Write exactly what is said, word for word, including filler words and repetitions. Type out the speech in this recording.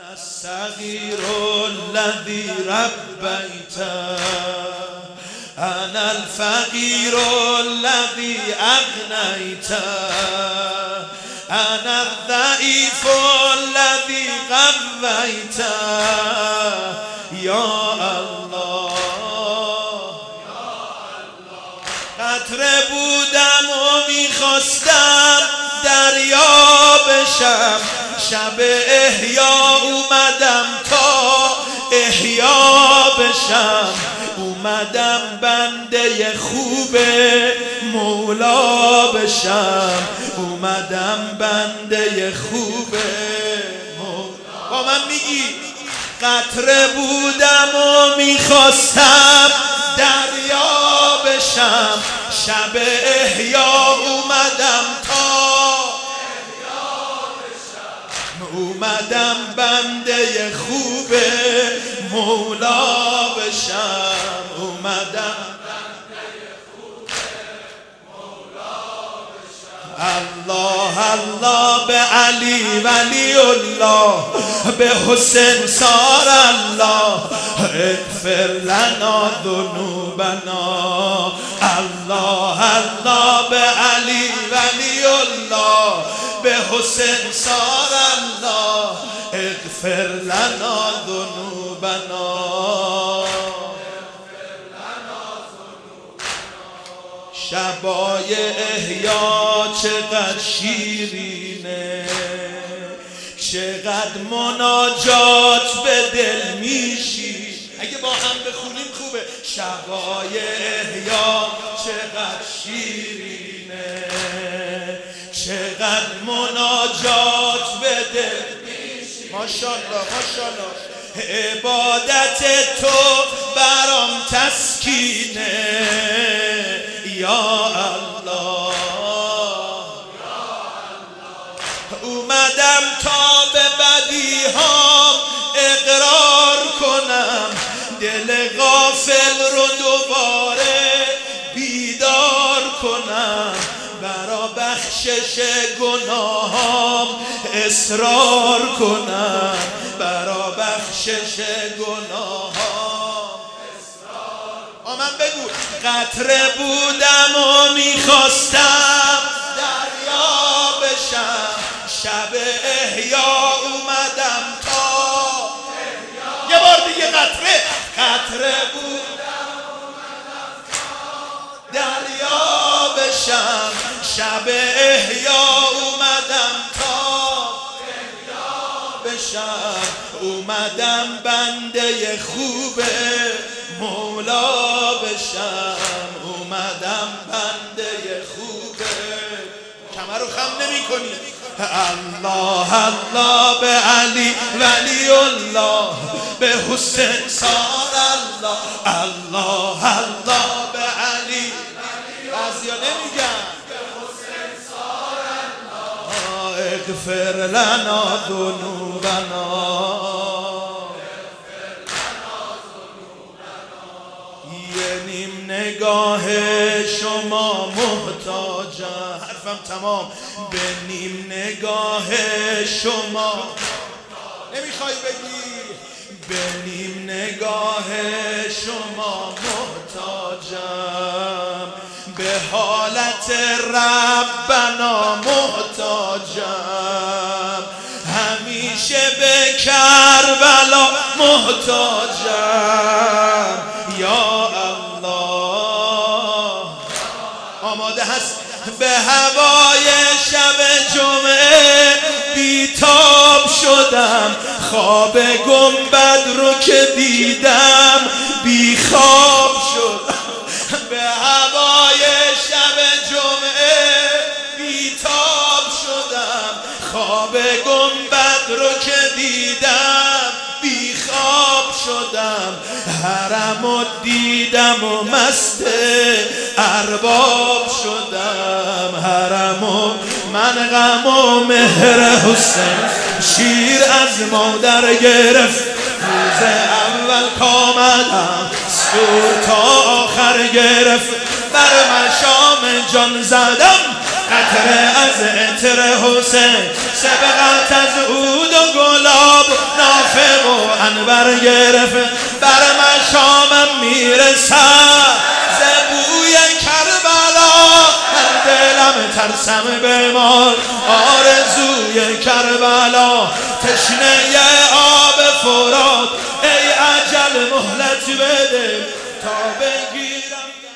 الصغير الذي ربيت أنا الفقير الذي أغنيت أنا الضعيف الذي قويت يا الله قطره بودم و میخواستم دریا بشم شب احیا اومدم تا احیا بشم اومدم بنده خوب مولا بشم اومدم بنده خوب مولا. با من میگی قطره بودم و میخواستم دریا بشم شب احیا اومدم تا اومدم بنده خوب مولا بشم اومدم بنده خوب مولا بشم الله الله به علی ولی الله به حسین صار الله اغفر لنا ذنوبنا الله الله به علی ولی الله به حسین صار الله اغفر لنا ذنوبنا شبای احیا چقدر شیرینه چقدر مناجات به دل میشی اگه با هم بخونیم خوبه شبای احیا چقدر شیرینه چقدر مناجات به دل میشی ماشاءالله ماشاءالله عبادت تو برام تسکینه یا الله اومدم تا به بدیهام اقرار کنم دل غافل رو دوباره بیدار کنم برا بخشش گناهام اصرار کنم برا بخشش گناهام اصرار آمن بگو قطره بودم و میخواستم دریا بشم شب احیا اومدم تا احیا. یه بار دیگه قطره قطره بودم اومدم تا دریا بشم شب احیا اومدم تا احیا بشم اومدم بنده خوب مولا بشم اومدم بنده خوب کمر رو خم نمی کنی الله الله به علی ولی الله به حسین صار الله الله الله به علی بعضیا نمیگن به حسین صار الله اغفر لنا ذنوبنا یه نیم نگاه شما محتاجم حرفم تمام به نیم نگاه شما نمیخوای بگی به نیم نگاه شما محتاجم به حالت ربنا محتاجم همیشه به کربلا محتاجم یا الله آماده هست به هوای شب جمعه بیتاب شدم خواب گنبد رو که دیدم بیخواب شدم به هوای شب جمعه بیتاب شدم خواب گنبد رو که دیدم بیخواب شدم حرم و دیدم و مست ارباب شدم حرم و من غم و مهر حسین شیر از مادر گرفت روز اول کامدم سور تا آخر گرفت بر مشام جان زدم قطره از عطر حسین سبقت از عود و گلاب سحر گرفت بر مشامم میرسد ز بوی کربلا من دلم ترسم بمال آرزوی کربلا تشنه آب فرات ای اجل مهلت بده تا بگیرم